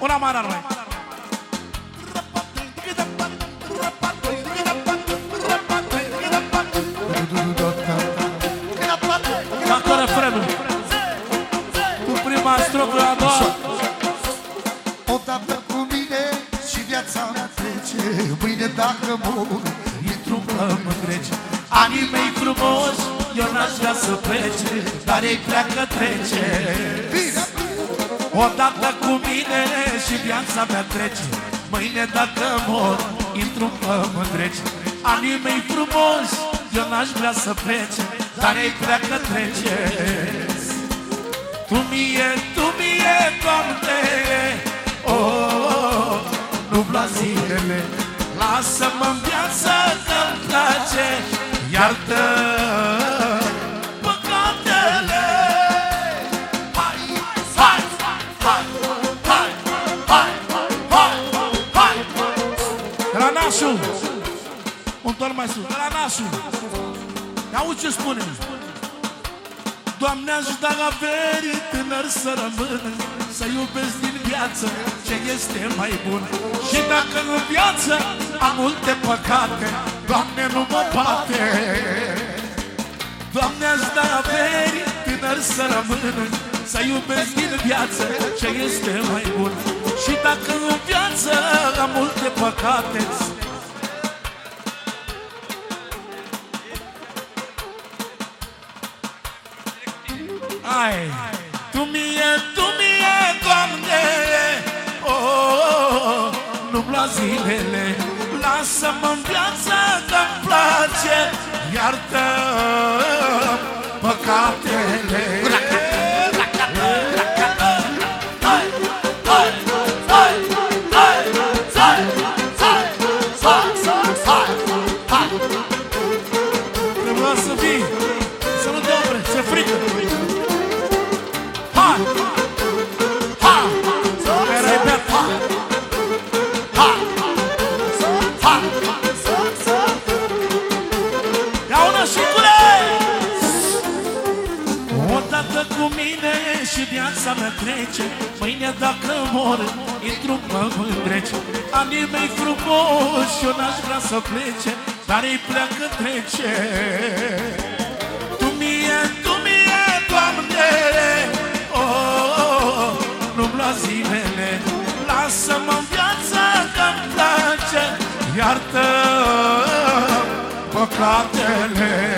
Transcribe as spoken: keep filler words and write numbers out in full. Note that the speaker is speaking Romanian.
Una mare armai. Dacă refrenul. Cu prima strofă, a doua. Odată cu mine și viața mea trece. Mâine dacă mor, intru în pământ rece. Anii mei frumoși, eu n-aș vrea să plece, dar ei pleacă trece. Odată cu mine și viața mea trece. Mâine dacă mor, intru în pământ rece. Anii mei frumoși, eu n-aș vrea să plece, dar ei pleacă trece. Tu mie, tu mie, Doamne, oh, nu bla zilele, lasă-mă-n viață că-mi place, iartă păcatele. Hai, hai, hai, hai, hai, hai, hai. De la nașul, un ton mai sus, de la nașul. Auzi ce spune? Doamne, aș da averi tânăr să rămână, să iubesc din viață ce este mai bun. Și dacă în viață am multe păcate, Doamne, nu mă bate. Doamne, aș da averi tânăr să rămână, să iubesc din viață ce este mai bun. Și dacă în viață am multe păcate, ai, tu mie, tu mie, Doamne, oh, nu-mi lua zilele, lasă-mă-n viață că-mi place, iartă păcatele. Trebuia să vii, să nu dobre, se frică. Odată cu mine și viața mea trece, mâine dacă mor, intru-n pământ rece. Anii mei frumoși, eu n-aș vrea să plece, dar ei pleacă trece. Tu mie, tu mie, Doamne, oh, nu-mi lua zilele, lasă-mă-n viață că-mi place, iartă păcatele.